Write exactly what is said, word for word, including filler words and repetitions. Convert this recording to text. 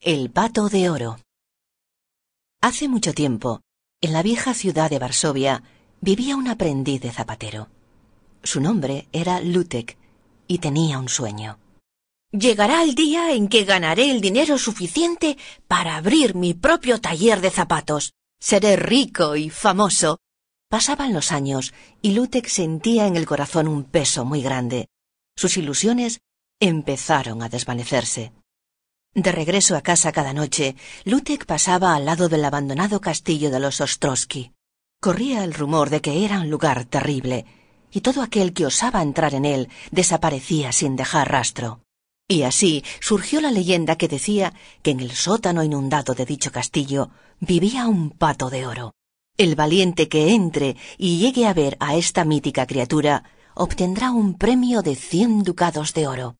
El pato de oro. Hace mucho tiempo, en la vieja ciudad de Varsovia, vivía un aprendiz de zapatero. Su nombre era Lutek y tenía un sueño. Llegará el día en que ganaré el dinero suficiente para abrir mi propio taller de zapatos. Seré rico y famoso. Pasaban los años y Lutek sentía en el corazón un peso muy grande. Sus ilusiones empezaron a desvanecerse. De regreso a casa cada noche, Lutek pasaba al lado del abandonado castillo de los Ostrowski. Corría el rumor de que era un lugar terrible, y todo aquel que osaba entrar en él desaparecía sin dejar rastro. Y así surgió la leyenda que decía que en el sótano inundado de dicho castillo vivía un pato de oro. El valiente que entre y llegue a ver a esta mítica criatura obtendrá un premio de cien ducados de oro.